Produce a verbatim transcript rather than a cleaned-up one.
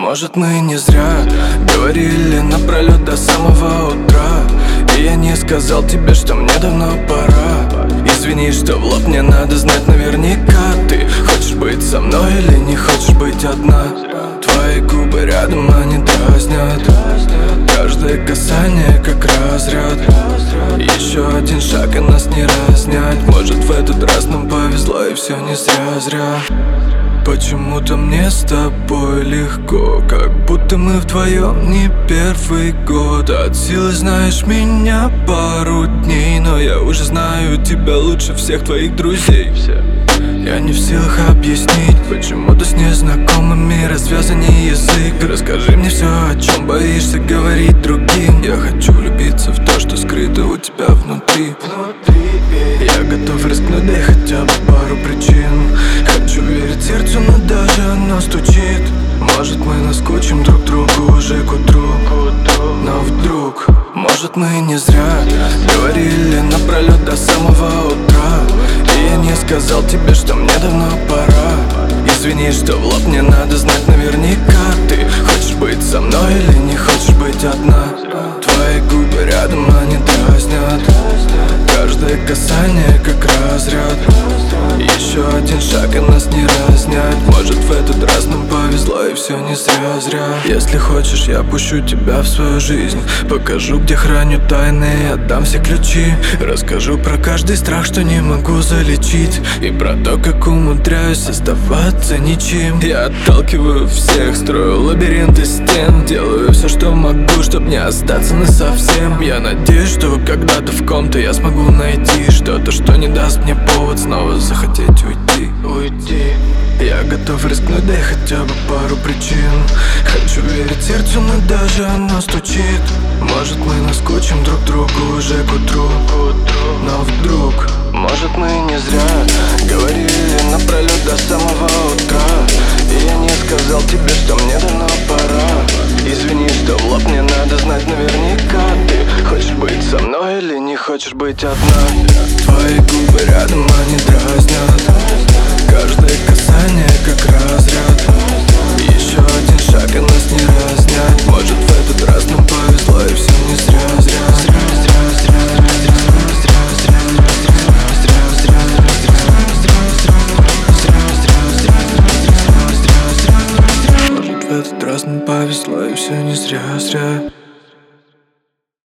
Может, мы не зря говорили напролет до самого утра, и я не сказал тебе, что мне давно пора. Извини, что в лоб мне надо знать наверняка. Ты хочешь быть со мной или не хочешь быть одна? Твои губы рядом, они дразнят. Каждое касание как разряд. Еще один шаг и нас не разнять. Может, в этот раз нам повезло и все не зря-зря. Почему-то мне с тобой легко, как будто мы вдвоем не первый год. От силы знаешь меня пару дней, но я уже знаю тебя лучше всех твоих друзей. Я не в силах объяснить, почему ты с незнакомыми развязанный язык. Расскажи мне все, о чем боишься говорить другим. Я хочу влюбиться в то, что скрыто у тебя внутри. Я готов рискнуть, дай хотя бы пару причин. Хочу верить сердцу, но даже оно стучит. Может, мы наскучим друг другу уже к утру. Но вдруг, может, мы не зря говорили напролет до самого утра, и я не сказал тебе, что мне давно пора. Извини, что в лоб мне надо знать наверняка. Ты хочешь быть со мной или не хочешь быть одна? Твои губы рядом, они дразнят. Каждое касание как разряд. Еще один шаг и нас не разнять. Может, в этот раз нам повезло и все не зря-зря. Если хочешь, я пущу тебя в свою жизнь. Покажу, где храню тайны, отдам все ключи. Расскажу про каждый страх, что не могу залечить, и про то, как умудряюсь оставаться ничем. Я отталкиваю всех, строю лабиринты стен. Делаю все, что могу, чтобы не остаться насовсем. Я надеюсь, что когда-то в ком-то я смогу найти что-то, что не даст мне повод снова захотеть уйти. Уйти. Я готов рискнуть, дай хотя бы пару причин. Хочу верить сердцу, но даже оно стучит. Может, мы наскучим друг другу уже к утру. Но вдруг, может, мы не зря говорили напролет до самого утра, и я не сказал тебе, что мне давно пора. Извини, что в лоб мне надо знать наверняка. Ты хочешь быть со мной или не хочешь быть одна? Твои губы рядом, они дразнят. Каждое касание как разряд. Еще один шаг и нас не разнять. Может, в этот раз нам повезло и все не зря.